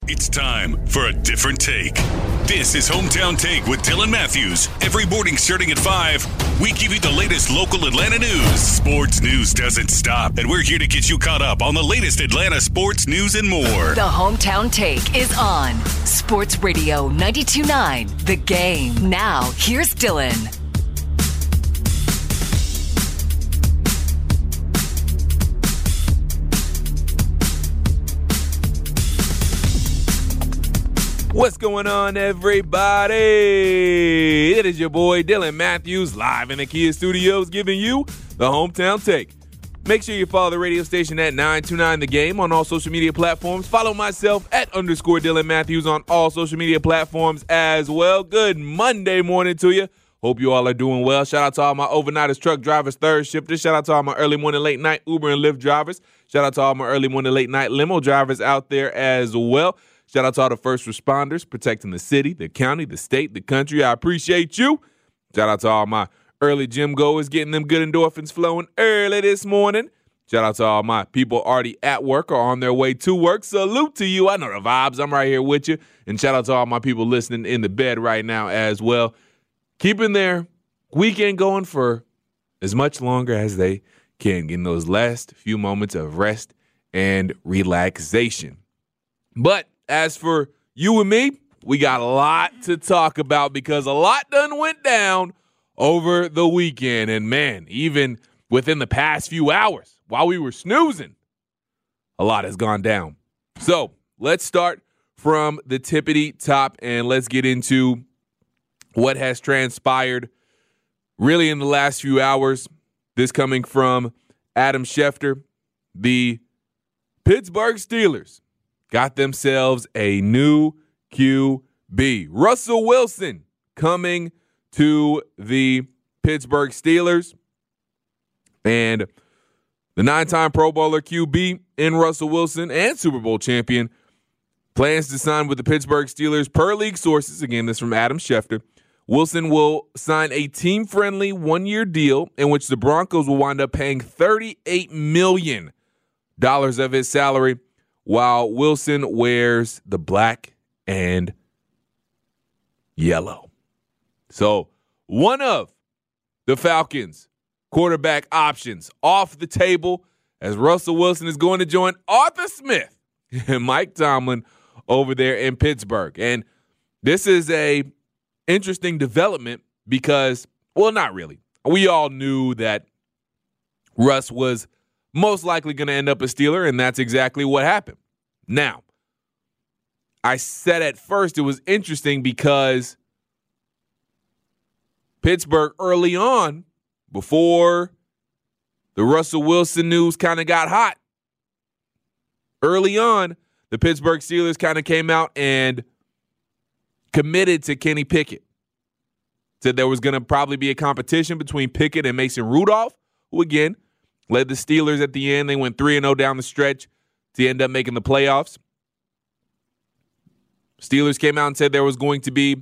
It's time for a different take. This is Hometown Take with Dylan Matthews. Every morning starting at 5, we give you the latest local Atlanta news. Sports news doesn't stop, and we're here to get you caught up on the latest Atlanta sports news and more. The Hometown Take is on Sports Radio 92.9 The Game. Now, here's Dylan. What's going on, everybody? It is your boy Dylan Matthews live in the Kia Studios giving you the Hometown Take. Make sure you follow the radio station at 929 The Game on all social media platforms. Follow myself at _Dylan Matthews on all social media platforms as well. Good Monday morning to you. Hope you all are doing well. Shout out to all my overnighters, truck drivers, third shifters. Shout out to all my early morning, late night Uber and Lyft drivers. Shout out to all my early morning, late night limo drivers out there as well. Shout out to all the first responders protecting the city, the county, the state, the country. I appreciate you. Shout out to all my early gym goers getting them good endorphins flowing early this morning. Shout out to all my people already at work or on their way to work. Salute to you. I know the vibes. I'm right here with you. And shout out to all my people listening in the bed right now as well. Keeping their weekend going for as much longer as they can, getting those last few moments of rest and relaxation. But as for you and me, we got a lot to talk about because a lot done went down over the weekend. And, man, even within the past few hours, while we were snoozing, a lot has gone down. So let's start from the tippity top and let's get into what has transpired really in the last few hours. This coming from Adam Schefter. The Pittsburgh Steelers got themselves a new QB. Russell Wilson coming to the Pittsburgh Steelers. And the 9-time Pro Bowler QB in Russell Wilson and Super Bowl champion plans to sign with the Pittsburgh Steelers per league sources. Again, this from Adam Schefter. Wilson will sign a team-friendly one-year deal in which the Broncos will wind up paying $38 million of his salary, while Wilson wears the black and yellow. So one of the Falcons' quarterback options off the table as Russell Wilson is going to join Arthur Smith and Mike Tomlin over there in Pittsburgh. And this is a interesting development because, well, not really. We all knew that Russ was most likely going to end up a Steeler, and that's exactly what happened. Now, I said at first it was interesting because Pittsburgh early on, before the Russell Wilson news kind of got hot, early on, the Pittsburgh Steelers kind of came out and committed to Kenny Pickett. Said there was going to probably be a competition between Pickett and Mason Rudolph, who, again, led the Steelers at the end. They went 3-0 down the stretch to end up making the playoffs. Steelers came out and said there was going to be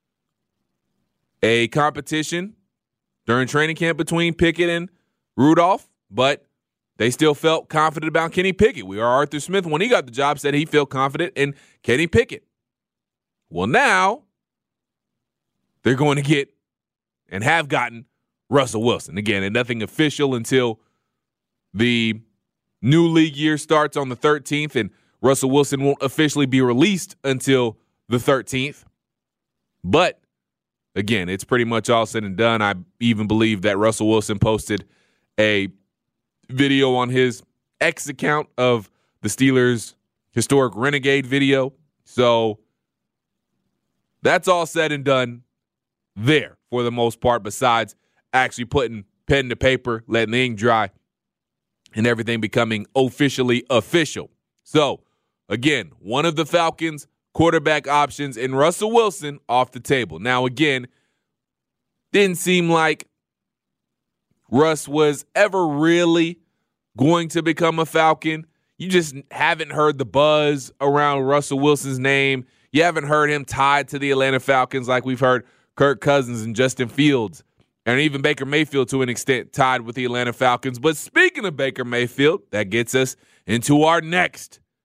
a competition during training camp between Pickett and Rudolph, but they still felt confident about Kenny Pickett. Arthur Smith, when he got the job, said he felt confident in Kenny Pickett. Well, now they're going to get and have gotten Russell Wilson. Again, and nothing official until the new league year starts on the 13th, and Russell Wilson won't officially be released until the 13th. But, again, it's pretty much all said and done. I even believe that Russell Wilson posted a video on his X account of the Steelers' historic Renegade video. So that's all said and done there for the most part, besides actually putting pen to paper, letting the ink dry, and everything becoming officially official. So, again, one of the Falcons' quarterback options in Russell Wilson off the table. Now, again, didn't seem like Russ was ever really going to become a Falcon. You just haven't heard the buzz around Russell Wilson's name. You haven't heard him tied to the Atlanta Falcons like we've heard Kirk Cousins and Justin Fields, and even Baker Mayfield to an extent tied with the Atlanta Falcons. But speaking of Baker Mayfield, that gets us into our next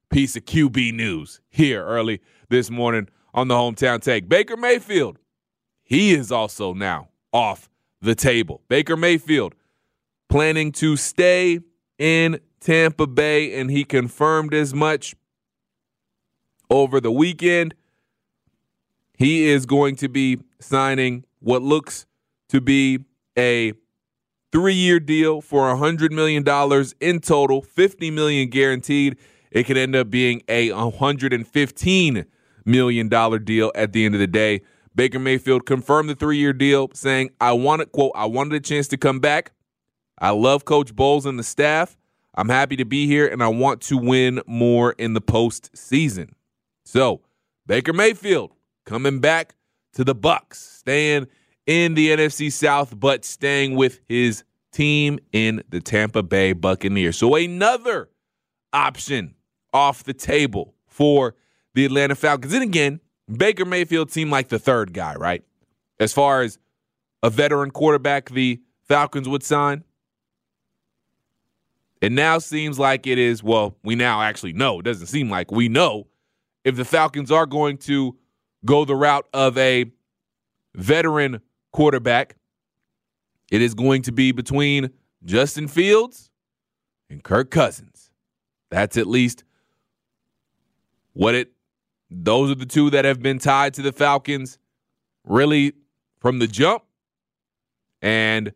piece of QB news here early this morning on the Hometown Take. Baker Mayfield, he is also now off the table. Baker Mayfield planning to stay in Tampa Bay, and he confirmed as much over the weekend. He is going to be signing what looks to be a 3-year deal for $100 million in total, $50 million guaranteed. It could end up being a $115 million deal at the end of the day. Baker Mayfield confirmed the 3-year deal, saying, I wanted a chance to come back. I love Coach Bowles and the staff. I'm happy to be here, and I want to win more in the postseason. So, Baker Mayfield coming back to the Bucs, staying in the NFC South, but staying with his team in the Tampa Bay Buccaneers. So another option off the table for the Atlanta Falcons. And again, Baker Mayfield seemed like the third guy, right? As far as a veteran quarterback the Falcons would sign. It now seems like it is, well, we now actually know. It doesn't seem like we know if the Falcons are going to go the route of a veteran quarterback. It is going to be between Justin Fields and Kirk Cousins. That's at least those are the two that have been tied to the Falcons really from the jump. And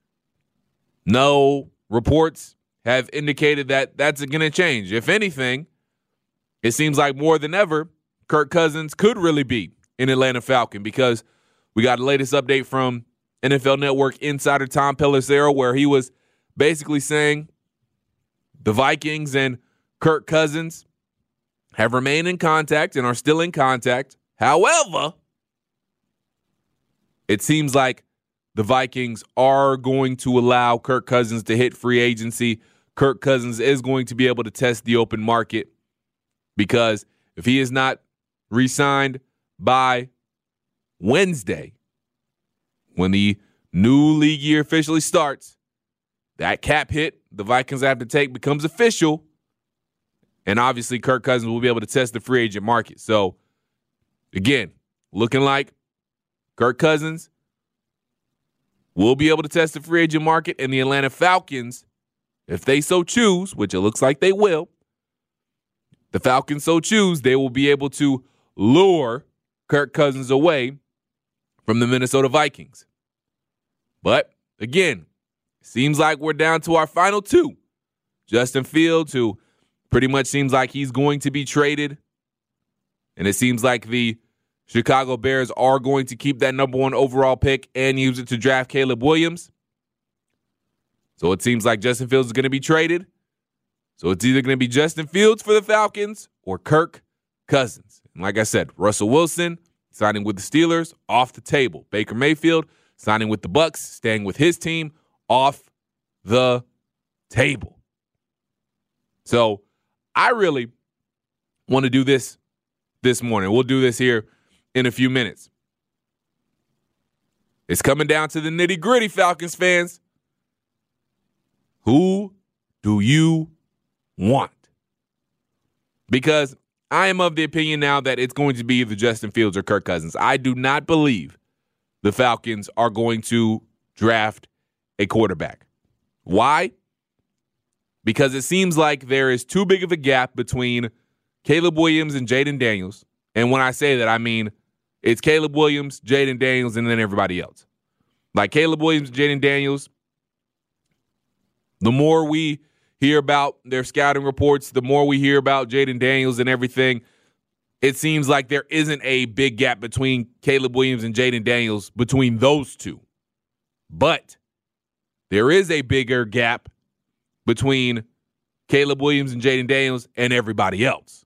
no reports have indicated that that's going to change. If anything, it seems like more than ever, Kirk Cousins could really be an Atlanta Falcon, because we got the latest update from NFL Network insider Tom Pelissero, where he was basically saying the Vikings and Kirk Cousins have remained in contact and are still in contact. However, it seems like the Vikings are going to allow Kirk Cousins to hit free agency. Kirk Cousins is going to be able to test the open market, because if he is not re-signed by Wednesday, when the new league year officially starts, that cap hit the Vikings have to take becomes official. And obviously Kirk Cousins will be able to test the free agent market. So, again, looking like Kirk Cousins will be able to test the free agent market, and the Atlanta Falcons, if they so choose, which it looks like they will, the Falcons so choose, they will be able to lure Kirk Cousins away from the Minnesota Vikings. But, again, seems like we're down to our final two. Justin Fields, who pretty much seems like he's going to be traded. And it seems like the Chicago Bears are going to keep that number 1 overall pick and use it to draft Caleb Williams. So it seems like Justin Fields is going to be traded. So it's either going to be Justin Fields for the Falcons or Kirk Cousins. And like I said, Russell Wilson signing with the Steelers, off the table. Baker Mayfield signing with the Bucs, staying with his team, off the table. So I really want to do this morning. We'll do this here in a few minutes. It's coming down to the nitty-gritty, Falcons fans. Who do you want? Because I am of the opinion now that it's going to be either Justin Fields or Kirk Cousins. I do not believe the Falcons are going to draft a quarterback. Why? Because it seems like there is too big of a gap between Caleb Williams and Jaden Daniels. And when I say that, I mean it's Caleb Williams, Jaden Daniels, and then everybody else. Like Caleb Williams and Jaden Daniels, the more we hear about their scouting reports, the more we hear about Jaden Daniels and everything, it seems like there isn't a big gap between Caleb Williams and Jaden Daniels between those two. But there is a bigger gap between Caleb Williams and Jaden Daniels and everybody else.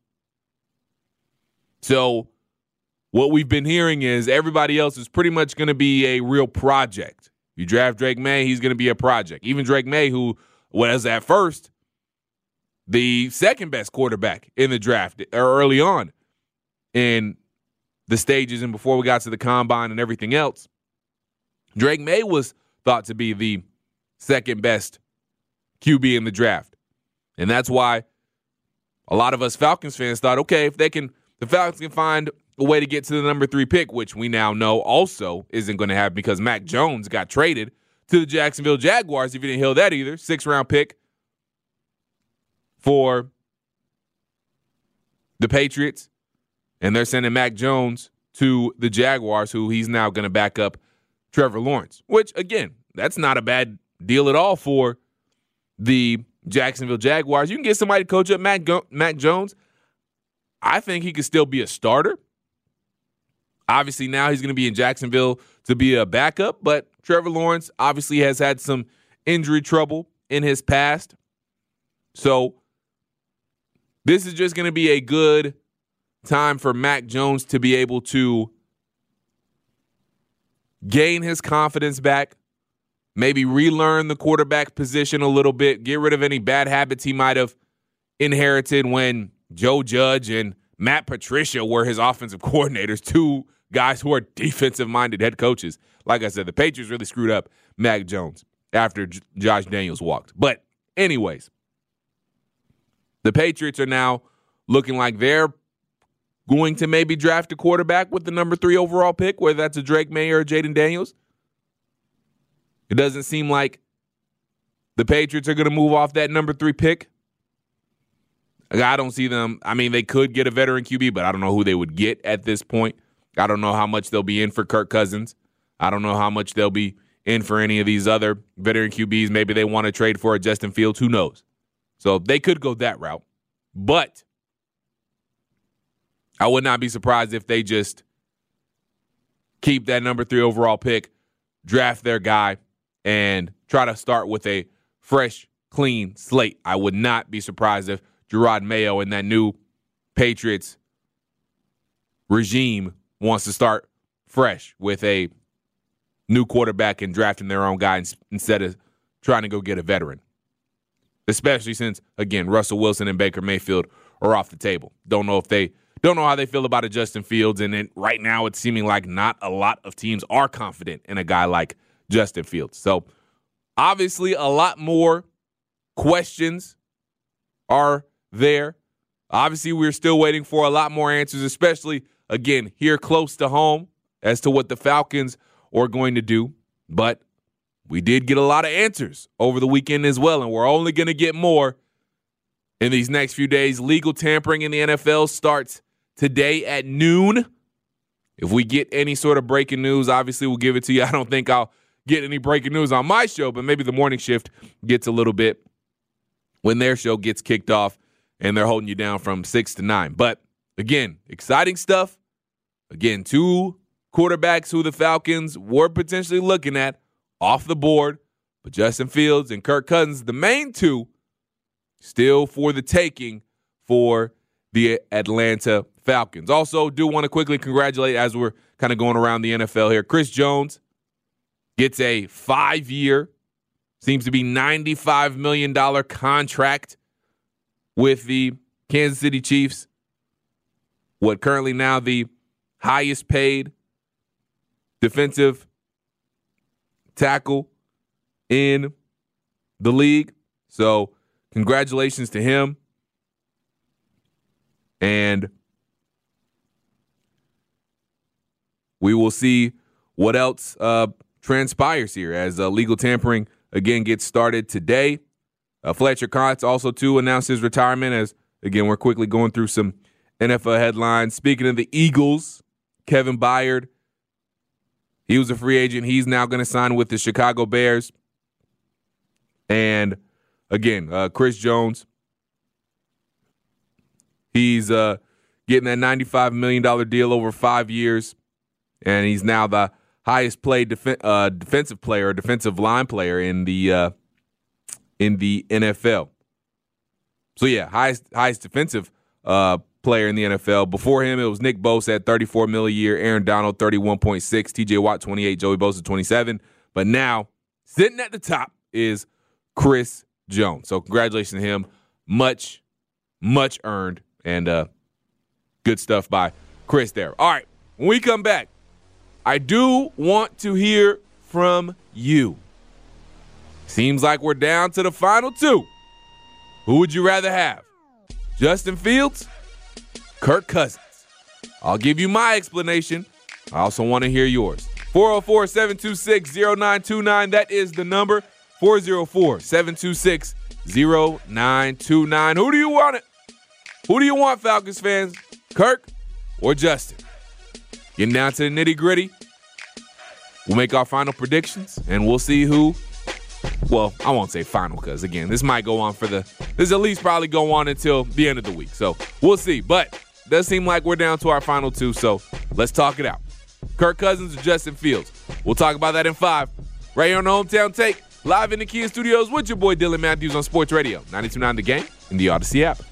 So what we've been hearing is everybody else is pretty much going to be a real project. You draft Drake May, he's going to be a project. Even Drake May, who was at first the second best quarterback in the draft early on in the stages and before we got to the combine and everything else, Drake May was thought to be the second best QB in the draft. And that's why a lot of us Falcons fans thought, okay, if the Falcons can find a way to get to the number 3 pick, which we now know also isn't going to happen because Mac Jones got traded to the Jacksonville Jaguars. If you didn't hear that either, 6th-round pick for the Patriots, and they're sending Mac Jones to the Jaguars, who he's now going to back up Trevor Lawrence, which, again, that's not a bad deal at all for the Jacksonville Jaguars. You can get somebody to coach up Mac Jones. I think he could still be a starter. Obviously, now he's going to be in Jacksonville to be a backup, but Trevor Lawrence obviously has had some injury trouble in his past. So this is just going to be a good time for Mac Jones to be able to gain his confidence back, maybe relearn the quarterback position a little bit, get rid of any bad habits he might have inherited when Joe Judge and Matt Patricia were his offensive coordinators, 2 guys who are defensive-minded head coaches. Like I said, the Patriots really screwed up Mac Jones after Josh Daniels walked. But anyways, the Patriots are now looking like they're going to maybe draft a quarterback with the number 3 overall pick, whether that's a Drake May or a Jaden Daniels. It doesn't seem like the Patriots are going to move off that number 3 pick. I don't see them. I mean, they could get a veteran QB, but I don't know who they would get at this point. I don't know how much they'll be in for Kirk Cousins. I don't know how much they'll be in for any of these other veteran QBs. Maybe they want to trade for a Justin Fields. Who knows? So they could go that route. But I would not be surprised if they just keep that number 3 overall pick, draft their guy, and try to start with a fresh, clean slate. I would not be surprised if Gerard Mayo and that new Patriots regime wants to start fresh with a new quarterback and drafting their own guy instead of trying to go get a veteran. Especially since, again, Russell Wilson and Baker Mayfield are off the table. Don't know how they feel about a Justin Fields, and right now it's seeming like not a lot of teams are confident in a guy like Justin Fields. So obviously a lot more questions are there. Obviously we're still waiting for a lot more answers, especially, again, here close to home as to what the Falcons are going to do. But we did get a lot of answers over the weekend as well, and we're only going to get more in these next few days. Legal tampering in the NFL starts today at noon. If we get any sort of breaking news, obviously we'll give it to you. I don't think I'll get any breaking news on my show, but maybe the morning shift gets a little bit when their show gets kicked off and they're holding you down from 6 to 9. But again, exciting stuff. Again, 2 quarterbacks who the Falcons were potentially looking at off the board, but Justin Fields and Kirk Cousins, the main 2, still for the taking for the Atlanta Falcons. Also, do want to quickly congratulate, as we're kind of going around the NFL here, Chris Jones gets a 5-year, seems to be $95 million contract with the Kansas City Chiefs. What currently now the highest paid defensive tackle in the league. So congratulations to him. And we will see what else transpires here as legal tampering again gets started today. Fletcher Cox also too announced his retirement as, again, we're quickly going through some NFL headlines. Speaking of the Eagles, Kevin Byard, he was a free agent. He's now going to sign with the Chicago Bears. And again, Chris Jones, he's getting that $95 million deal over 5 years, and he's now the highest paid defensive player, or defensive line player in the NFL. So yeah, highest defensive player in the NFL. Before him, it was Nick Bosa at $34 million a year, Aaron Donald $31.6, T.J. Watt $28, Joey Bosa $27. But now, sitting at the top is Chris Jones. So congratulations to him. Much, much earned, and good stuff by Chris there. All right, when we come back, I do want to hear from you. Seems like we're down to the final 2. Who would you rather have? Justin Fields, Kirk Cousins. I'll give you my explanation. I also want to hear yours. 404-726-0929. That is the number. 404-726-0929. Who do you want it? Who do you want, Falcons fans? Kirk or Justin? Getting down to the nitty-gritty. We'll make our final predictions, and we'll see who. Well, I won't say final because, again, this might go on this at least probably go on until the end of the week. So we'll see. But it does seem like we're down to our final two, so let's talk it out. Kirk Cousins or Justin Fields? We'll talk about that in 5. Right here on the Hometown Take, live in the Kia Studios with your boy Dylan Matthews on Sports Radio 92.9 The Game and the Odyssey app.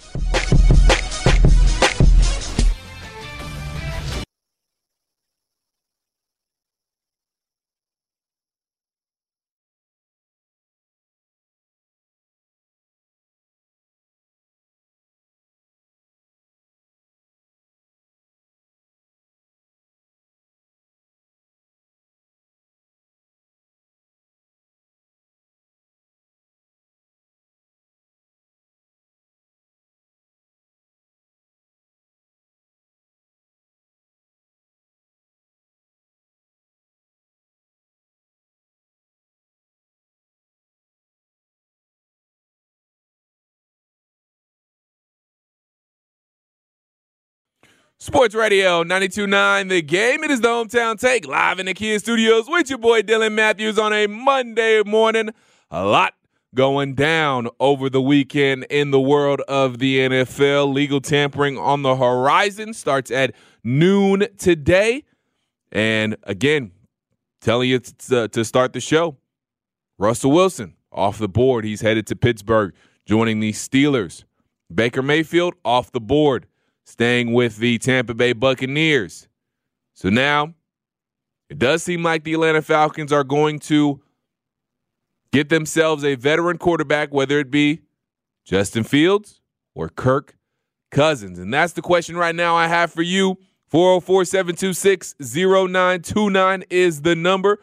Sports Radio 92.9 The Game. It is the Hometown Take, live in the Kia Studios with your boy Dylan Matthews on a Monday morning. A lot going down over the weekend in the world of the NFL. Legal tampering on the horizon starts at noon today. And again, telling you to start the show, Russell Wilson off the board. He's headed to Pittsburgh, joining the Steelers. Baker Mayfield off the board, staying with the Tampa Bay Buccaneers. So now it does seem like the Atlanta Falcons are going to get themselves a veteran quarterback, whether it be Justin Fields or Kirk Cousins. And that's the question right now I have for you. 404-726-0929 is the number.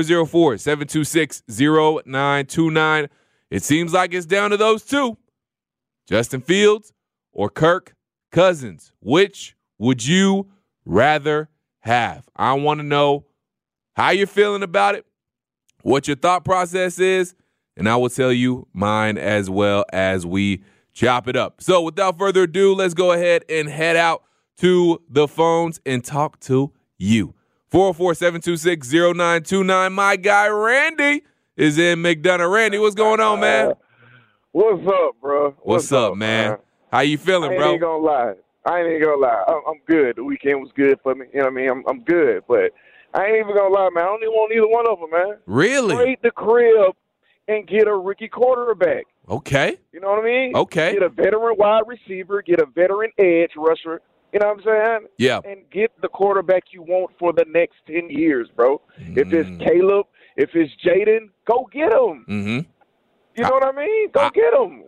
404-726-0929. It seems like it's down to those two, Justin Fields or Kirk Cousins. Which would you rather have? I want to know how you're feeling about it, what your thought process is, and I will tell you mine as well as we chop it up. So without further ado, let's go ahead and head out to the phones and talk to you. 404-726-0929. My guy Randy is in McDonough. Randy, what's going on, man? What's up, bro? What's up, man? How you feeling, bro? I ain't gonna lie. I'm good. The weekend was good for me. You know what I mean? I'm good, but I ain't even gonna lie, man. I don't even want either one of them, man. Really? Trade the crib and get a rookie quarterback. Okay. You know what I mean? Okay. Get a veteran wide receiver, get a veteran edge rusher. You know what I'm saying? Yeah. And get the quarterback you want for the next 10 years, bro. If it's Caleb, if it's Jaden, go get him. Mm-hmm. You know what I mean? Go get him.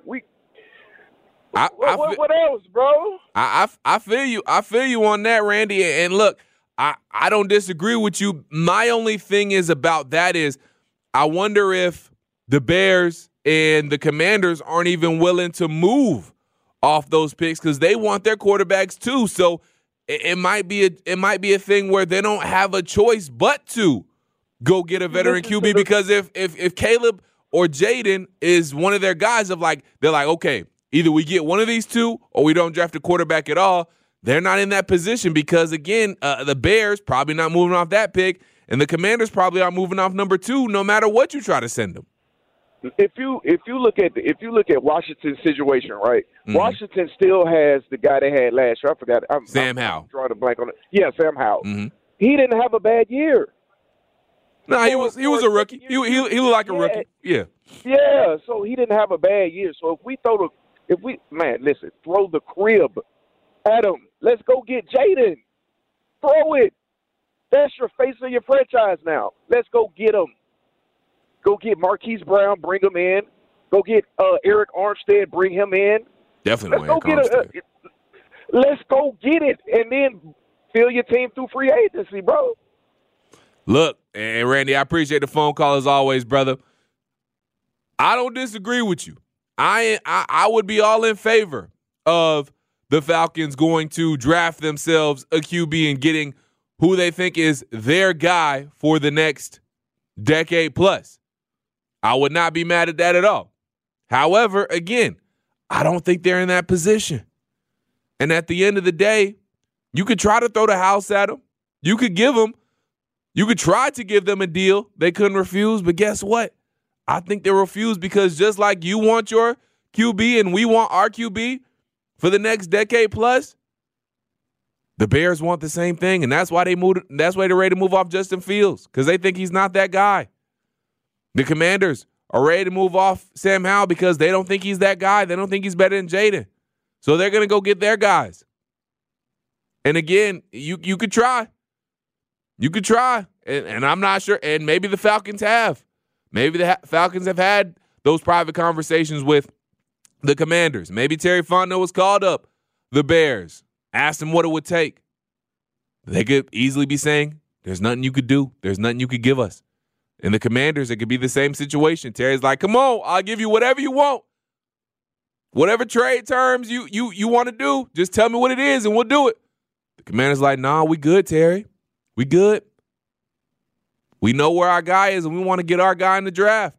What else, bro? I feel you. I feel you on that, Randy. And look, I don't disagree with you. My only thing is about that is I wonder if the Bears and the Commanders aren't even willing to move off those picks because they want their quarterbacks too. So it might be a thing where they don't have a choice but to go get a veteran QB because if Caleb or Jaden is one of their guys they're like, okay, either we get one of these two or we don't draft a quarterback at all. They're not in that position because, again, the Bears probably not moving off that pick, and the Commanders probably are moving off number 2 no matter what you try to send them. If you look at Washington's situation, right? Mm-hmm. Washington still has the guy they had last year. I forgot. Sam Howell. I'm drawing a blank on it. Yeah, Sam Howell. Mm-hmm. He didn't have a bad year. No, he was a rookie. He looked like a rookie. Yeah. Yeah. So he didn't have a bad year. So throw the crib at him. Let's go get Jaden. Throw it. That's your face of your franchise now. Let's go get him. Go get Marquise Brown, bring him in. Go get Eric Armstead, bring him in. Definitely. Let's go get it, and then fill your team through free agency, bro. Look, and Randy, I appreciate the phone call as always, brother. I don't disagree with you. I would be all in favor of the Falcons going to draft themselves a QB and getting who they think is their guy for the next decade plus. I would not be mad at that at all. However, again, I don't think they're in that position. And at the end of the day, you could try to throw the house at them. You could try to give them a deal they couldn't refuse, but guess what? I think they refuse because just like you want your QB and we want our QB for the next decade plus, the Bears want the same thing, and that's why they're ready to move off Justin Fields, because they think he's not that guy. The Commanders are ready to move off Sam Howell because they don't think he's that guy. They don't think he's better than Jaden. So they're going to go get their guys. And again, you could try. You could try. And I'm not sure. And maybe the Falcons have. Maybe the Falcons have had those private conversations with the Commanders. Maybe Terry Fontenot was called up the Bears, asked them what it would take. They could easily be saying, there's nothing you could do. There's nothing you could give us. And the Commanders, it could be the same situation. Terry's like, come on, I'll give you whatever you want. Whatever trade terms you want to do, just tell me what it is and we'll do it. The Commanders like, nah, we good, Terry. We good. We know where our guy is and we want to get our guy in the draft.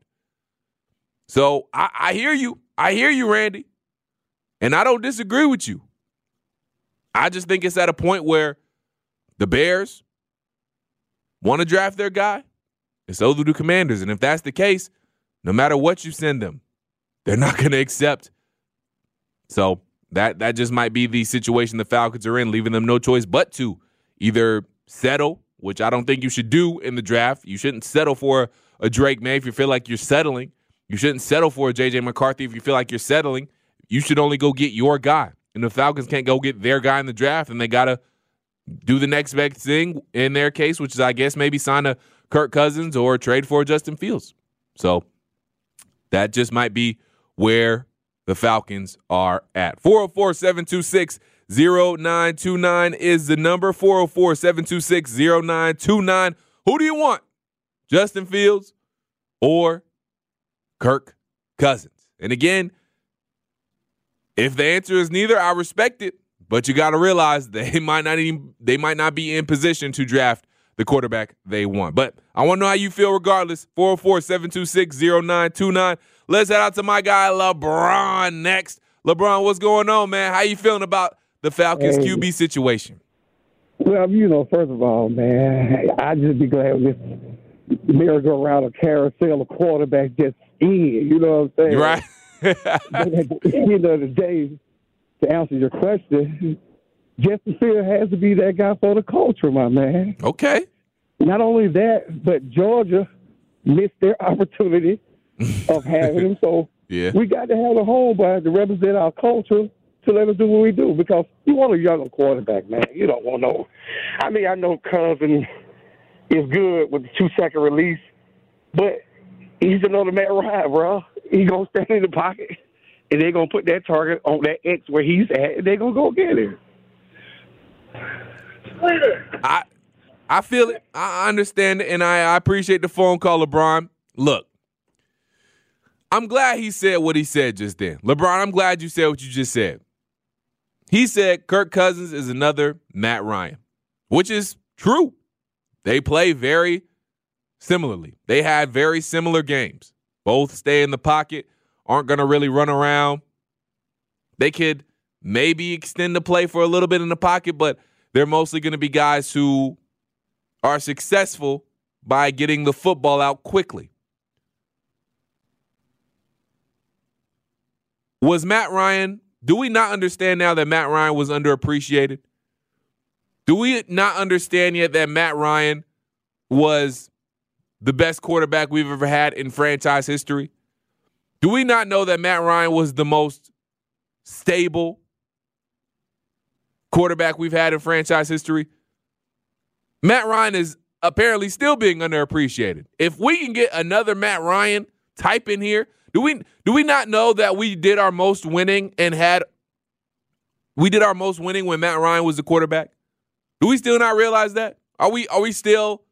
So I hear you. I hear you, Randy. And I don't disagree with you. I just think it's at a point where the Bears want to draft their guy, and so do the Commanders. And if that's the case, no matter what you send them, they're not going to accept. So that just might be the situation the Falcons are in, leaving them no choice but to either settle, which I don't think you should do in the draft. You shouldn't settle for a Drake May if you feel like you're settling. You shouldn't settle for a J.J. McCarthy if you feel like you're settling. You should only go get your guy. And the Falcons can't go get their guy in the draft, and they got to do the next best thing in their case, which is, I guess, maybe sign a Kirk Cousins or trade for Justin Fields. So that just might be where the Falcons are at. 404-726-0929 is the number. 404-726-0929. Who do you want? Justin Fields or Kirk Cousins? And again, if the answer is neither, I respect it. But you got to realize they might not be in position to draft the quarterback they want. But I want to know how you feel regardless. 404-726-0929. Let's head out to my guy LeBron next. LeBron, what's going on, man? How you feeling about the Falcons QB situation? Well, first of all, man, I just be glad with this merry-go-round of carousel of quarterbacks just in. You know what I'm saying? Right. The day, to answer your question, Justin Fields has to be that guy for the culture, my man. Okay. Not only that, but Georgia missed their opportunity of having him. So we got to have a homeboy to represent our culture to let us do what we do, because you want a younger quarterback, man. You don't want no. I mean, I know Cousins is good with the 2-second release, but he's another Matt Ryan, bro. He's going to stand in the pocket, and they're going to put that target on that X where he's at, and they're going to go get him. I feel it. I understand it, and I appreciate the phone call, LeBron. Look, I'm glad he said what he said just then. LeBron, I'm glad you said what you just said. He said Kirk Cousins is another Matt Ryan, which is true. They play very similarly. They have very similar games. Both stay in the pocket, aren't going to really run around. They could maybe extend the play for a little bit in the pocket, but they're mostly going to be guys who are successful by getting the football out quickly. Was Matt Ryan, do we not understand now that Matt Ryan was underappreciated? Do we not understand yet that Matt Ryan was the best quarterback we've ever had in franchise history? Do we not know that Matt Ryan was the most stable quarterback we've had in franchise history? Matt Ryan is apparently still being underappreciated. If we can get another Matt Ryan type in here, do we not know that we did our most winning when Matt Ryan was the quarterback? Do we still not realize that? Are we still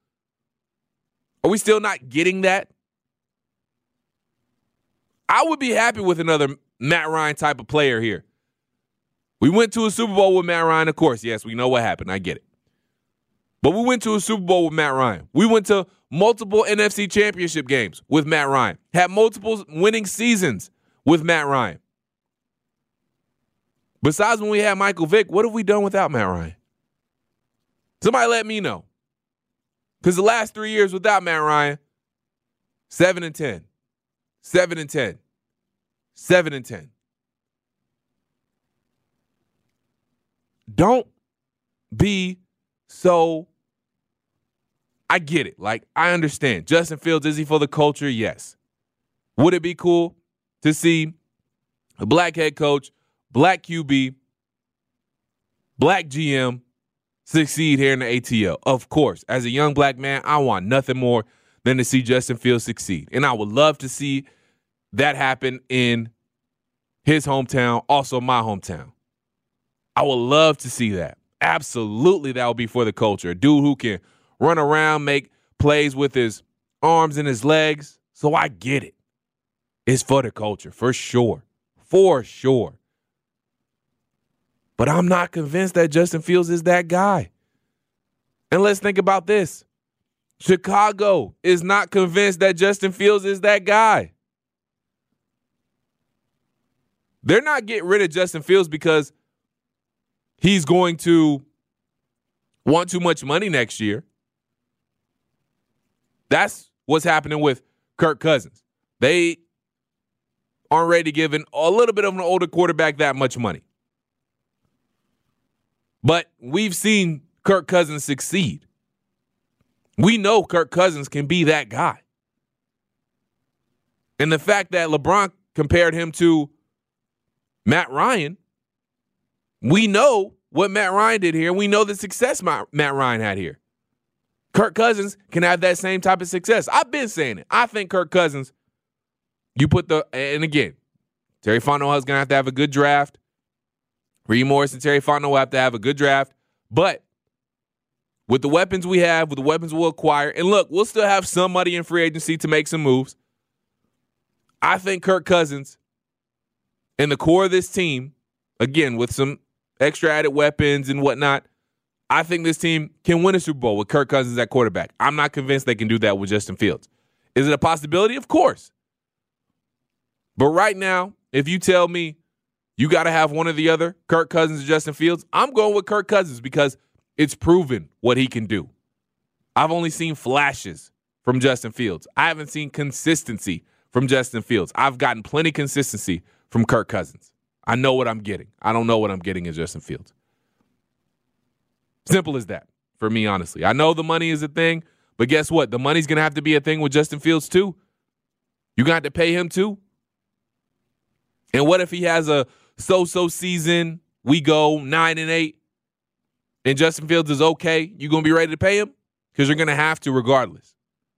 not getting that? I would be happy with another Matt Ryan type of player here. We went to a Super Bowl with Matt Ryan, of course. Yes, we know what happened. I get it. But we went to a Super Bowl with Matt Ryan. We went to multiple NFC championship games with Matt Ryan. Had multiple winning seasons with Matt Ryan. Besides when we had Michael Vick, what have we done without Matt Ryan? Somebody let me know. Because the last 3 years without Matt Ryan, 7-10. 7-10. 7-10. Don't be so. I get it. Like, I understand. Justin Fields, is he for the culture? Yes. Would it be cool to see a black head coach, black QB, black GM succeed here in the ATL? Of course. As a young black man, I want nothing more than to see Justin Fields succeed. And I would love to see that happen in his hometown, also my hometown. I would love to see that. Absolutely, that would be for the culture. A dude who can run around, make plays with his arms and his legs. So I get it. It's for the culture, for sure. For sure. But I'm not convinced that Justin Fields is that guy. And let's think about this. Chicago is not convinced that Justin Fields is that guy. They're not getting rid of Justin Fields because he's going to want too much money next year. That's what's happening with Kirk Cousins. They aren't ready to give a little bit of an older quarterback that much money. But we've seen Kirk Cousins succeed. We know Kirk Cousins can be that guy. And the fact that LeBron compared him to Matt Ryan, we know what Matt Ryan did here, and we know the success Matt Ryan had here. Kirk Cousins can have that same type of success. I've been saying it. I think Kirk Cousins, and again, Terry Fontenot is going to have a good draft. Reed Morris and Terry Fontenot will have to have a good draft. But with the weapons we have, with the weapons we'll acquire, and look, we'll still have some money in free agency to make some moves. I think Kirk Cousins and the core of this team, again, with some extra added weapons and whatnot, I think this team can win a Super Bowl with Kirk Cousins at quarterback. I'm not convinced they can do that with Justin Fields. Is it a possibility? Of course. But right now, if you tell me you got to have one or the other, Kirk Cousins or Justin Fields, I'm going with Kirk Cousins because it's proven what he can do. I've only seen flashes from Justin Fields. I haven't seen consistency from Justin Fields. I've gotten plenty of consistency from Kirk Cousins. I know what I'm getting. I don't know what I'm getting in Justin Fields. Simple as that for me, honestly. I know the money is a thing, but guess what? The money's going to have to be a thing with Justin Fields too. You're going to have to pay him too. And what if he has a so-so season, we go 9-8, and Justin Fields is okay? You going to be ready to pay him? Because you're going to have to regardless.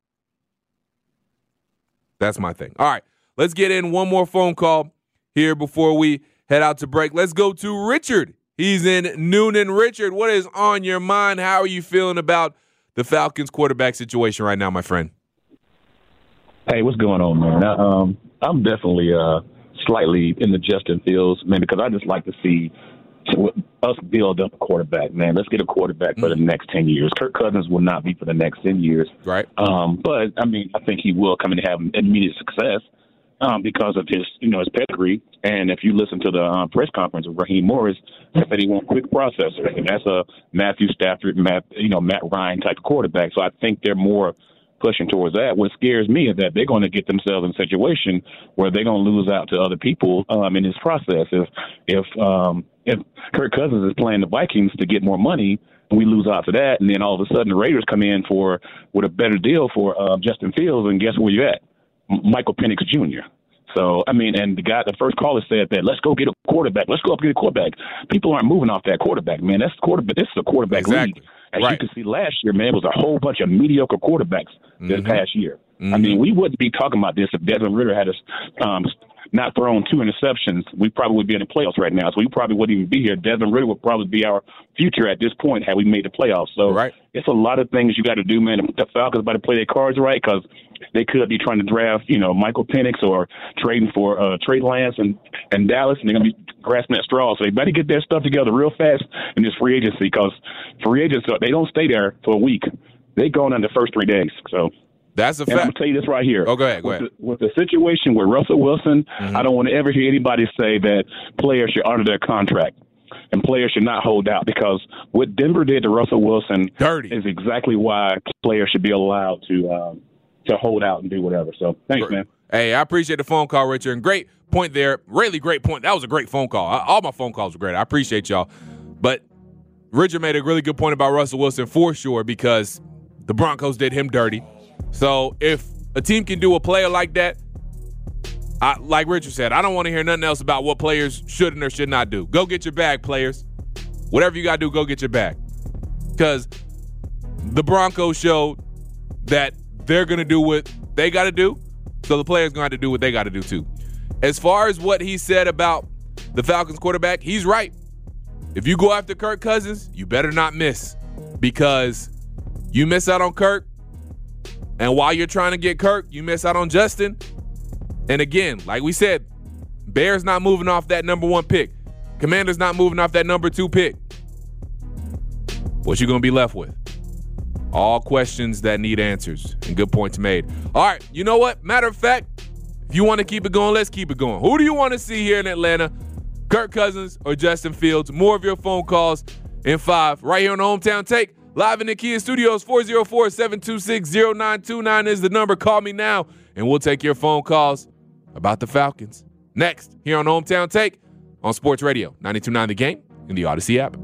That's my thing. All right, let's get in one more phone call here before we head out to break. Let's go to Richard. He's in Noonan. Richard, what is on your mind? How are you feeling about the Falcons quarterback situation right now, my friend? Hey, what's going on, man? I'm definitely slightly in the Justin Fields, man, because I just like to see us build up a quarterback, man. Let's get a quarterback for the next 10 years. Kirk Cousins will not be for the next 10 years. Right. But, I mean, I think he will come in and have immediate success because of his pedigree. And if you listen to the press conference of Raheem Morris, he said he wants quick processor. And that's a Matthew Stafford, Matt Ryan type of quarterback. So I think they're more pushing towards that. What scares me is that they're going to get themselves in a situation where they're going to lose out to other people in this process. If Kirk Cousins is playing the Vikings to get more money, and we lose out to that, and then all of a sudden the Raiders come in with a better deal for Justin Fields, and guess where you're at? Michael Penix Jr. So, I mean, and the first caller said that, let's go get a quarterback. Let's go up and get a quarterback. People aren't moving off that quarterback, man. This is a quarterback league. As you can see last year, man, it was a whole bunch of mediocre quarterbacks this past year. I mean, we wouldn't be talking about this if Desmond Ridder had not thrown 2 interceptions, we probably would be in the playoffs right now. So we probably wouldn't even be here. Desmond Ridder would probably be our future at this point had we made the playoffs. So It's a lot of things you got to do, man. The Falcons about to play their cards right because they could be trying to draft, Michael Penix or trading for Trey Lance and Dallas, and they're going to be grasping at straws. So they better get their stuff together real fast in this free agency because free agents, they don't stay there for a week. They go on in the first 3 days. So that's a fact. I'm going to tell you this right here. Oh, go ahead. With the situation with Russell Wilson, I don't want to ever hear anybody say that players should honor their contract. And players should not hold out because what Denver did to Russell Wilson is exactly why players should be allowed to hold out and do whatever. So thanks, man. Hey, I appreciate the phone call, Richard. And great point there. Really great point. That was a great phone call. All my phone calls were great. I appreciate y'all. But Richard made a really good point about Russell Wilson for sure because the Broncos did him dirty. So if a team can do a player like that, like Richard said, I don't want to hear nothing else about what players should and or should not do. Go get your bag, players. Whatever you got to do, go get your bag. Because the Broncos showed that they're going to do what they got to do, so the players going to have to do what they got to do too. As far as what he said about the Falcons quarterback, he's right. If you go after Kirk Cousins, you better not miss because you miss out on Kirk, and while you're trying to get Kirk, you miss out on Justin. And again, like we said, Bears not moving off that number 1 pick. Commanders not moving off that number 2 pick. What you going to be left with? All questions that need answers. And good points made. All right, you know what? Matter of fact, if you want to keep it going, let's keep it going. Who do you want to see here in Atlanta? Kirk Cousins or Justin Fields? More of your phone calls in 5 right here on the Hometown Take. Live in the Kia Studios, 404-726-0929 is the number. Call me now, and we'll take your phone calls about the Falcons. Next, here on the Hometown Take on Sports Radio, 92.9 The Game in the Odyssey app.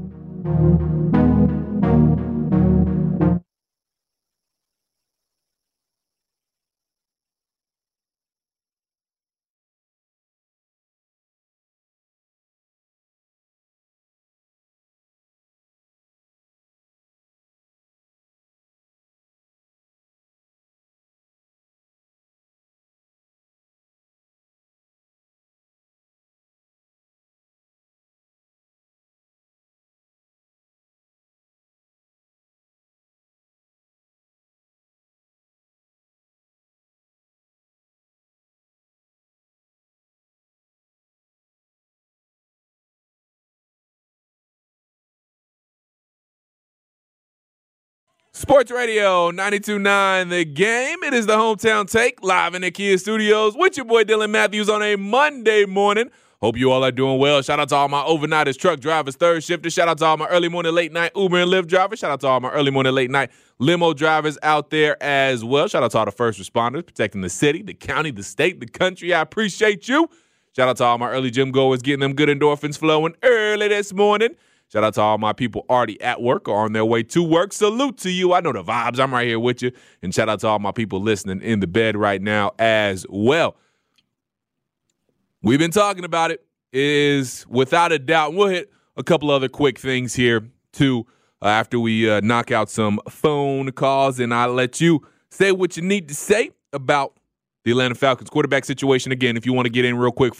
Sports Radio 92.9 The Game. It is the Hometown Take live in the Kia Studios with your boy Dylan Matthews on a Monday morning. Hope you all are doing well. Shout out to all my overnighters, truck drivers, third shifters. Shout out to all my early morning, late night Uber and Lyft drivers. Shout out to all my early morning, late night limo drivers out there as well. Shout out to all the first responders protecting the city, the county, the state, the country. I appreciate you. Shout out to all my early gym goers getting them good endorphins flowing early this morning. Shout out to all my people already at work or on their way to work. Salute to you. I know the vibes. I'm right here with you. And shout out to all my people listening in the bed right now as well. We've been talking about it. It is without a doubt. We'll hit a couple other quick things here too after we knock out some phone calls. And I'll let you say what you need to say about the Atlanta Falcons quarterback situation. Again, if you want to get in real quick,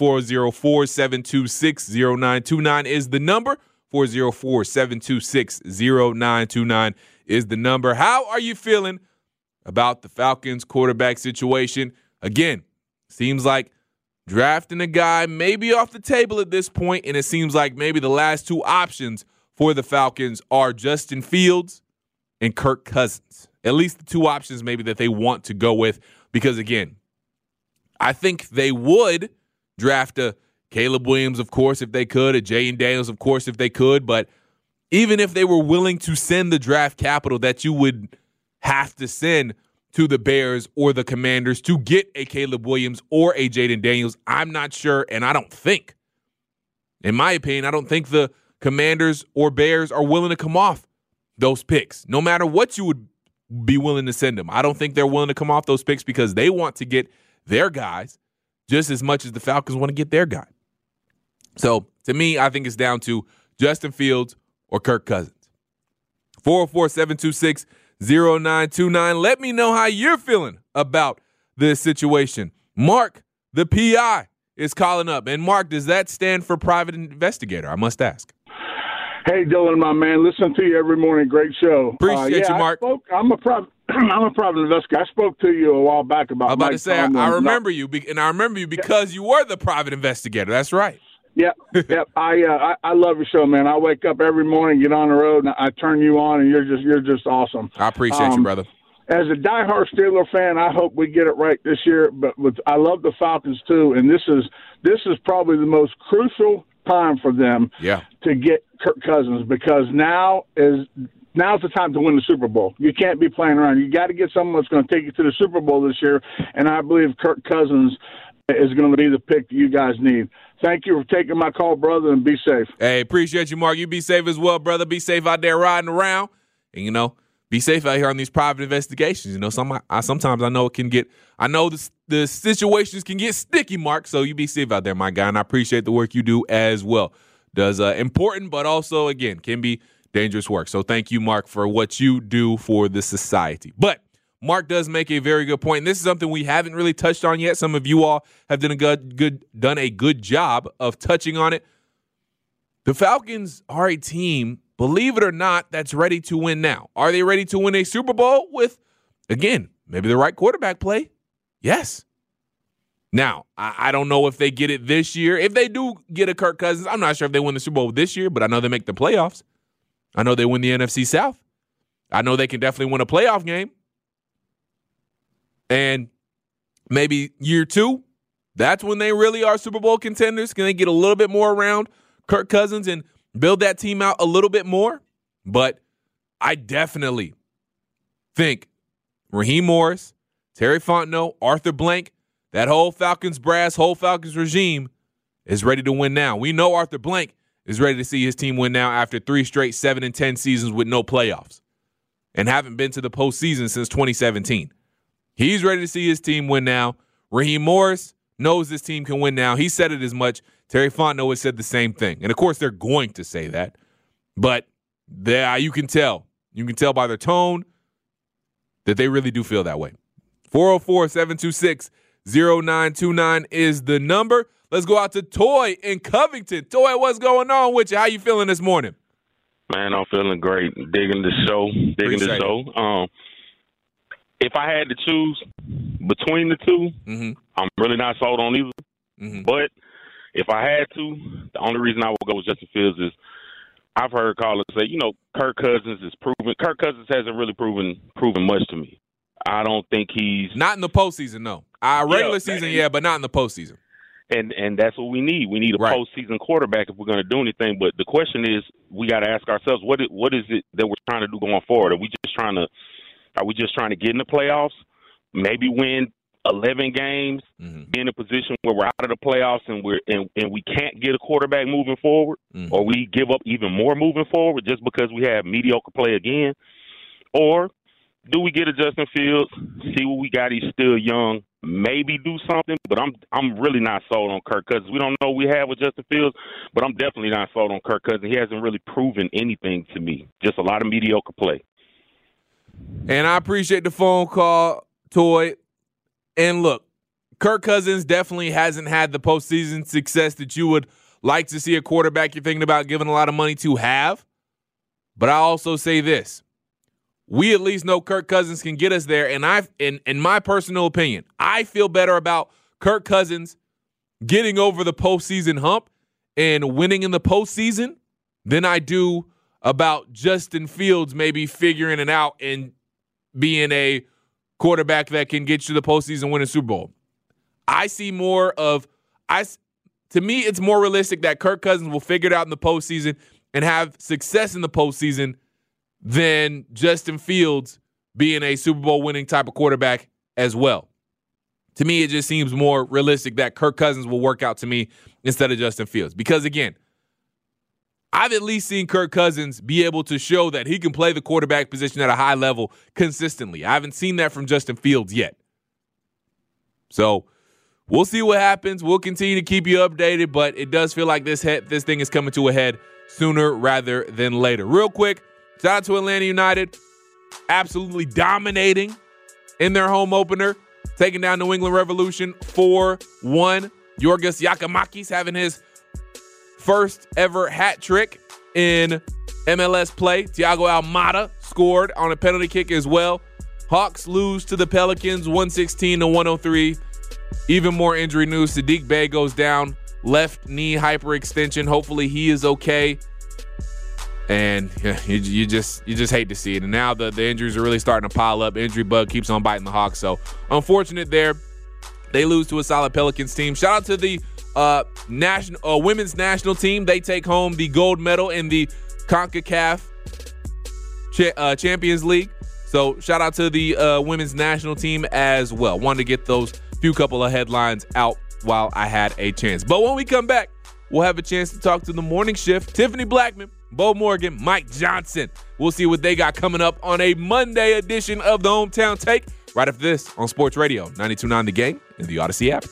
404-726-0929 is the number. 404-726-0929 is the number. How are you feeling about the Falcons quarterback situation? Again, seems like drafting a guy maybe off the table at this point, and it seems like maybe the last 2 options for the Falcons are Justin Fields and Kirk Cousins. At least the 2 options maybe that they want to go with because, again, I think they would draft a Caleb Williams, of course, if they could, a Jaden Daniels, of course, if they could. But even if they were willing to send the draft capital that you would have to send to the Bears or the Commanders to get a Caleb Williams or a Jaden Daniels, I'm not sure, and I don't think, in my opinion, I don't think the Commanders or Bears are willing to come off those picks, no matter what you would be willing to send them. I don't think they're willing to come off those picks because they want to get their guys just as much as the Falcons want to get their guy. So, to me, I think it's down to Justin Fields or Kirk Cousins. 404-726-0929. Let me know how you're feeling about this situation. Mark, the PI, is calling up. And, Mark, does that stand for private investigator? I must ask. Hey, Dylan, my man. Listen to you every morning. Great show. Appreciate you, Mark. I'm a private investigator. I spoke to you a while back about. I'm about to say, I remember you, and I remember you because you were the private investigator. That's right. Yep. I love your show, man. I wake up every morning, get on the road, and I turn you on, and you're just awesome. I appreciate you, brother. As a diehard Steeler fan, I hope we get it right this year. But I love the Falcons too, and this is probably the most crucial time for them to get Kirk Cousins, because now's the time to win the Super Bowl. You can't be playing around. You got to get someone that's going to take you to the Super Bowl this year, and I believe Kirk Cousins is going to be the pick that you guys need. Thank you for taking my call, brother, and be safe. Hey, appreciate you, Mark. You be safe as well, brother. Be safe out there riding around, and be safe out here on these private investigations. Sometimes I know it can get. I know the situations can get sticky, Mark. So you be safe out there, my guy, and I appreciate the work you do as well. Does important, but also again can be dangerous work. So thank you, Mark, for what you do for the society. But Mark does make a very good point, and this is something we haven't really touched on yet. Some of you all have done a good job of touching on it. The Falcons are a team, believe it or not, that's ready to win now. Are they ready to win a Super Bowl with, again, maybe the right quarterback play? Yes. Now, I don't know if they get it this year. If they do get a Kirk Cousins, I'm not sure if they win the Super Bowl this year, but I know they make the playoffs. I know they win the NFC South. I know they can definitely win a playoff game. And maybe year 2, that's when they really are Super Bowl contenders. Can they get a little bit more around Kirk Cousins and build that team out a little bit more? But I definitely think Raheem Morris, Terry Fontenot, Arthur Blank, that whole Falcons brass, whole Falcons regime is ready to win now. We know Arthur Blank is ready to see his team win now after 3 straight 7-10 seasons with no playoffs and haven't been to the postseason since 2017. He's ready to see his team win now. Raheem Morris knows this team can win now. He said it as much. Terry Fontenot has said the same thing. And, of course, they're going to say that. But you can tell. You can tell by their tone that they really do feel that way. 404-726-0929 is the number. Let's go out to Toy in Covington. Toy, what's going on with you? How you feeling this morning? Man, I'm feeling great. Digging the show. If I had to choose between the two, I'm really not sold on either. But if I had to, the only reason I would go with Justin Fields is I've heard callers say, Kirk Cousins is proven. Kirk Cousins hasn't really proven much to me. I don't think he's not in the postseason. No, regular season, but not in the postseason. And that's what we need. We need a postseason quarterback if we're going to do anything. But the question is, we got to ask ourselves, what is it that we're trying to do going forward? Are we just trying to get in the playoffs, maybe win 11 games, be in a position where we're out of the playoffs and we can't get a quarterback moving forward, or we give up even more moving forward just because we have mediocre play again? Or do we get a Justin Fields, see what we got? He's still young, maybe do something, but I'm really not sold on Kirk Cousins. We don't know what we have with Justin Fields, but I'm definitely not sold on Kirk Cousins. He hasn't really proven anything to me, just a lot of mediocre play. And I appreciate the phone call, Toy. And look, Kirk Cousins definitely hasn't had the postseason success that you would like to see a quarterback you're thinking about giving a lot of money to have. But I also say this. We at least know Kirk Cousins can get us there. And in my personal opinion, I feel better about Kirk Cousins getting over the postseason hump and winning in the postseason than I do about Justin Fields maybe figuring it out and being a quarterback that can get you the postseason, win a Super Bowl. I see more of to me, it's more realistic that Kirk Cousins will figure it out in the postseason and have success in the postseason than Justin Fields being a Super Bowl winning type of quarterback as well. To me, it just seems more realistic that Kirk Cousins will work out to me instead of Justin Fields. Because, again, I've at least seen Kirk Cousins be able to show that he can play the quarterback position at a high level consistently. I haven't seen that from Justin Fields yet. So we'll see what happens. We'll continue to keep you updated, but it does feel like this thing is coming to a head sooner rather than later. Real quick, shout out to Atlanta United, absolutely dominating in their home opener, taking down New England Revolution 4-1. Yorgos Giacomakis having his first ever hat trick in MLS play. Thiago Almada scored on a penalty kick as well. Hawks lose to the Pelicans 116-103. Even more injury news. Saddiq Bey goes down. Left knee hyperextension. Hopefully he is okay. And you just hate to see it. And now the injuries are really starting to pile up. Injury bug keeps on biting the Hawks. So unfortunate there. They lose to a solid Pelicans team. Shout out to the women's national team. They take home the gold medal in the CONCACAF Champions League. So shout out to the women's national team as well. Wanted to get those few couple of headlines out while I had a chance. But when we come back, we'll have a chance to talk to the morning shift, Tiffany Blackman, Bo Morgan, Mike Johnson. We'll see what they got coming up on a Monday edition of the Hometown Take right after this on Sports Radio 92.9 The Game and the Odyssey app.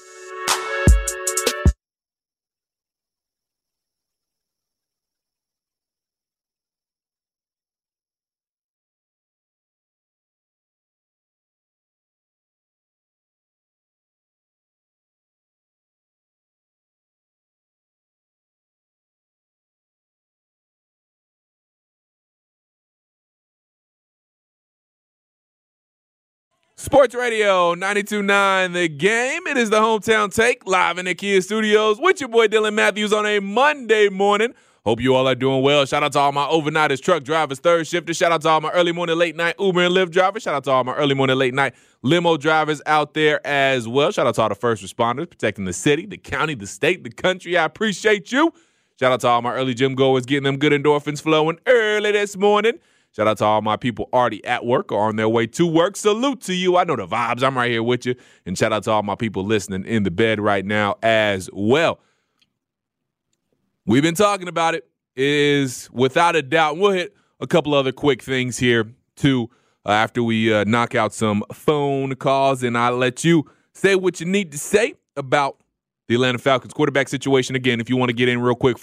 Sports Radio 92.9 The Game. It is the Hometown Take live in the Kia Studios with your boy Dylan Matthews on a Monday morning. Hope you all are doing well. Shout out to all my overnighters, truck drivers, third shifters. Shout out to all my early morning, late night Uber and Lyft drivers. Shout out to all my early morning, late night limo drivers out there as well. Shout out to all the first responders protecting the city, the county, the state, the country. I appreciate you. Shout out to all my early gym goers getting them good endorphins flowing early this morning. Shout out to all my people already at work or on their way to work. Salute to you. I know the vibes. I'm right here with you. And shout out to all my people listening in the bed right now as well. We've been talking about it. It is without a doubt. We'll hit a couple other quick things here too after we knock out some phone calls. And I'll let you say what you need to say about the Atlanta Falcons quarterback situation. Again, if you want to get in real quick,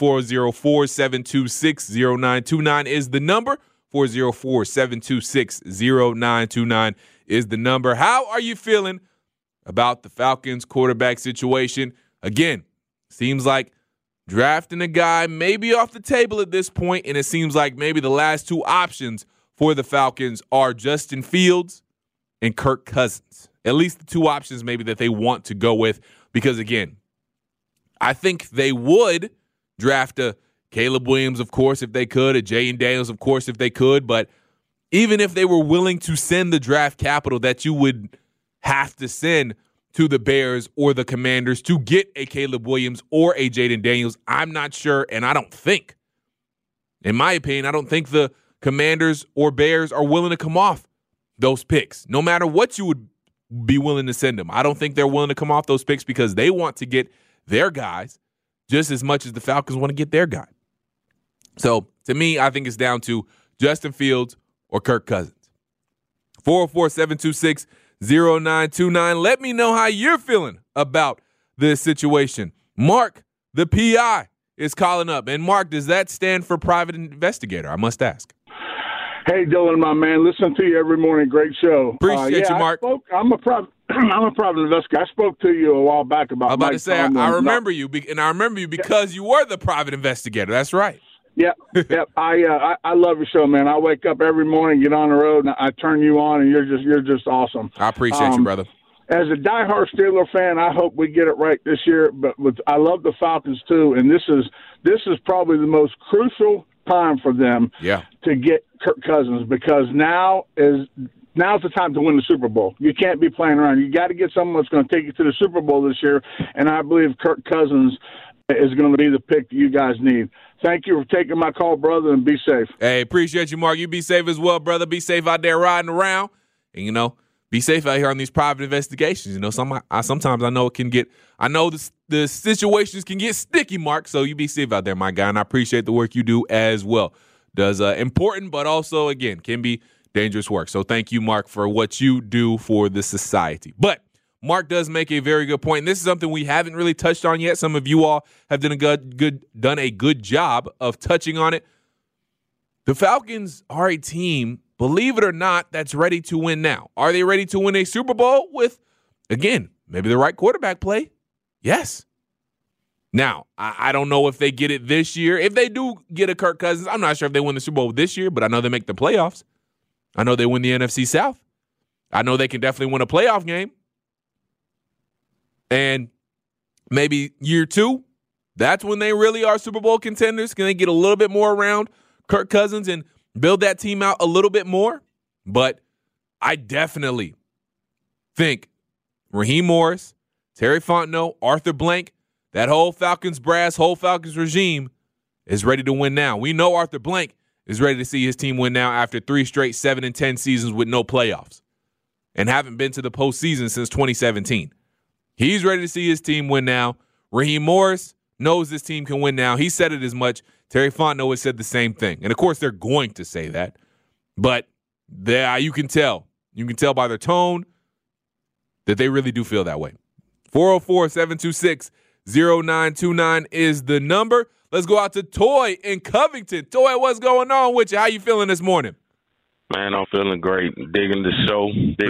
404-726-0929 is the number. 404-726-0929 is the number. How are you feeling about the Falcons quarterback situation? Again, seems like drafting a guy may be off the table at this point, and it seems like maybe the last two options for the Falcons are Justin Fields and Kirk Cousins. At least the two options maybe that they want to go with, because, again, I think they would draft a Caleb Williams, of course, if they could, a Jaden Daniels, of course, if they could. But even if they were willing to send the draft capital that you would have to send to the Bears or the Commanders to get a Caleb Williams or a Jaden Daniels, I'm not sure, and I don't think, in my opinion, I don't think the Commanders or Bears are willing to come off those picks, no matter what you would be willing to send them. I don't think they're willing to come off those picks because they want to get their guys just as much as the Falcons want to get their guy. So, to me, I think it's down to Justin Fields or Kirk Cousins. 404-726-0929. Let me know how you're feeling about this situation. Mark, the PI, is calling up. And, Mark, does that stand for private investigator? I must ask. Hey, Dylan, my man. Listen to you every morning. Great show. Appreciate you, Mark. I'm a private investigator. I spoke to you a while back about I'm about to say, I remember you, and I remember you because you were the private investigator. That's right. Yep. I love your show, man. I wake up every morning, get on the road, and I turn you on, and you're just awesome. I appreciate you, brother. As a diehard Steeler fan, I hope we get it right this year. But I love the Falcons too, and this is probably the most crucial time for them to get Kirk Cousins, because now's the time to win the Super Bowl. You can't be playing around. You got to get someone that's going to take you to the Super Bowl this year, and I believe Kirk Cousins is going to be the pick that you guys need. Thank you for taking my call, brother, and be safe. Hey, appreciate you, Mark. You be safe as well, brother. Be safe out there riding around. And, be safe out here on these private investigations. Sometimes I know it can get – I know the situations can get sticky, Mark, so you be safe out there, my guy, and I appreciate the work you do as well. Does important, but also, again, can be dangerous work. So thank you, Mark, for what you do for the society. But Mark does make a very good point. And this is something we haven't really touched on yet. Some of you all have done a good job of touching on it. The Falcons are a team, believe it or not, that's ready to win now. Are they ready to win a Super Bowl with, again, maybe the right quarterback play? Yes. Now, I don't know if they get it this year. If they do get a Kirk Cousins, I'm not sure if they win the Super Bowl this year, but I know they make the playoffs. I know they win the NFC South. I know they can definitely win a playoff game. And maybe year 2, that's when they really are Super Bowl contenders. Can they get a little bit more around Kirk Cousins and build that team out a little bit more? But I definitely think Raheem Morris, Terry Fontenot, Arthur Blank, that whole Falcons brass, whole Falcons regime is ready to win now. We know Arthur Blank is ready to see his team win now after 3 straight 7-10 seasons with no playoffs and haven't been to the postseason since 2017. He's ready to see his team win now. Raheem Morris knows this team can win now. He said it as much. Terry Fontenot has said the same thing. And, of course, they're going to say that. But you can tell. You can tell by their tone that they really do feel that way. 404-726-0929 is the number. Let's go out to Toy in Covington. Toy, what's going on with you? How you feeling this morning? Man, I'm feeling great. Digging the show.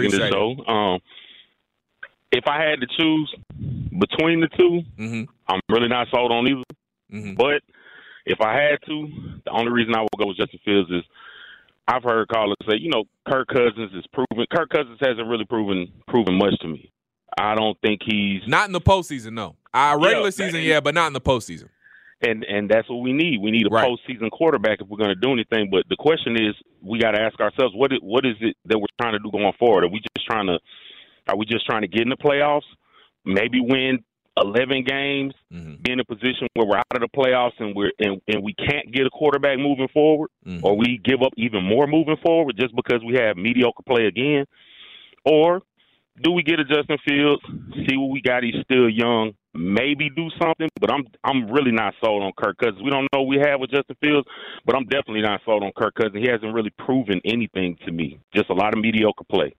If I had to choose between the two, I'm really not sold on either. But if I had to, the only reason I would go with Justin Fields is I've heard callers say, Kirk Cousins is proven. Kirk Cousins hasn't really proven much to me. I don't think he's not in the postseason. No, regular season, but not in the postseason. And that's what we need. We need a postseason quarterback if we're going to do anything. But the question is, we got to ask ourselves, what is it that we're trying to do going forward? Are we just trying to get in the playoffs? Maybe win 11 games, be in a position where we're out of the playoffs and we can't get a quarterback moving forward, or we give up even more moving forward just because we have mediocre play again? Or do we get a Justin Fields, see what we got? He's still young, maybe do something, but I'm really not sold on Kirk Cousins. We don't know what we have with Justin Fields, but I'm definitely not sold on Kirk Cousins. He hasn't really proven anything to me, just a lot of mediocre play.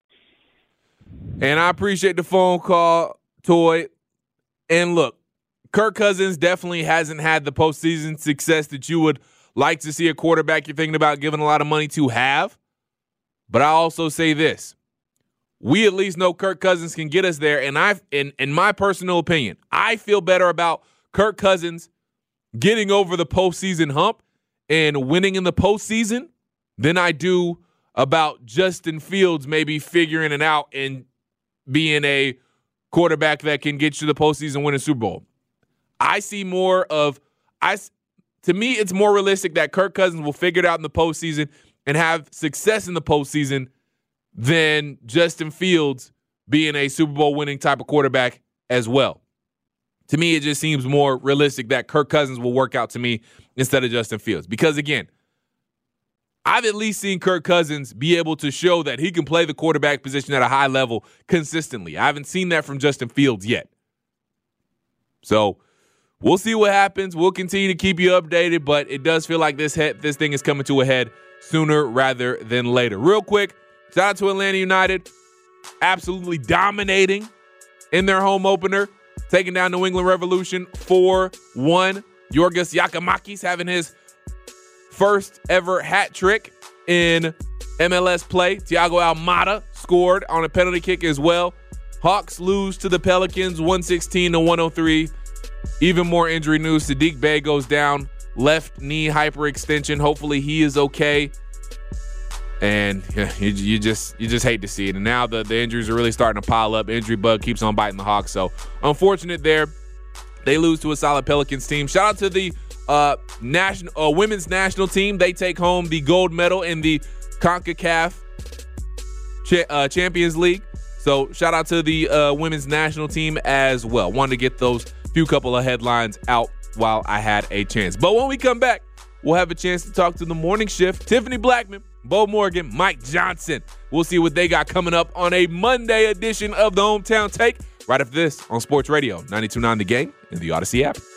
And I appreciate the phone call, Toy. And look, Kirk Cousins definitely hasn't had the postseason success that you would like to see a quarterback you're thinking about giving a lot of money to have. But I also say this. We at least know Kirk Cousins can get us there. And in my personal opinion, I feel better about Kirk Cousins getting over the postseason hump and winning in the postseason than I do about Justin Fields maybe figuring it out and being a quarterback that can get you the postseason, win a Super Bowl. I see more of to me, it's more realistic that Kirk Cousins will figure it out in the postseason and have success in the postseason than Justin Fields being a Super Bowl winning type of quarterback as well. To me, it just seems more realistic that Kirk Cousins will work out to me instead of Justin Fields. Because, again, I've at least seen Kirk Cousins be able to show that he can play the quarterback position at a high level consistently. I haven't seen that from Justin Fields yet. So we'll see what happens. We'll continue to keep you updated, but it does feel like this thing is coming to a head sooner rather than later. Real quick, shout out to Atlanta United, absolutely dominating in their home opener, taking down New England Revolution 4-1. Yorgos Giacomakis having his first ever hat trick in MLS play. Thiago Almada scored on a penalty kick as well. Hawks lose to the Pelicans 116-103. Even more injury news. Sadiq Bey goes down, left knee hyperextension. Hopefully he is okay. And you just hate to see it. And now the injuries are really starting to pile up. Injury bug keeps on biting the Hawks. So unfortunate there. They lose to a solid Pelicans team. Shout out to the women's national team. They take home the gold medal in the CONCACAF Champions League. So shout out to the women's national team as well. Wanted to get those few couple of headlines out while I had a chance. But when we come back, we'll have a chance to talk to the morning shift. Tiffany Blackman, Bo Morgan, Mike Johnson. We'll see what they got coming up on a Monday edition of the Hometown Take right after this on Sports Radio 92.9 The Game and the Odyssey app.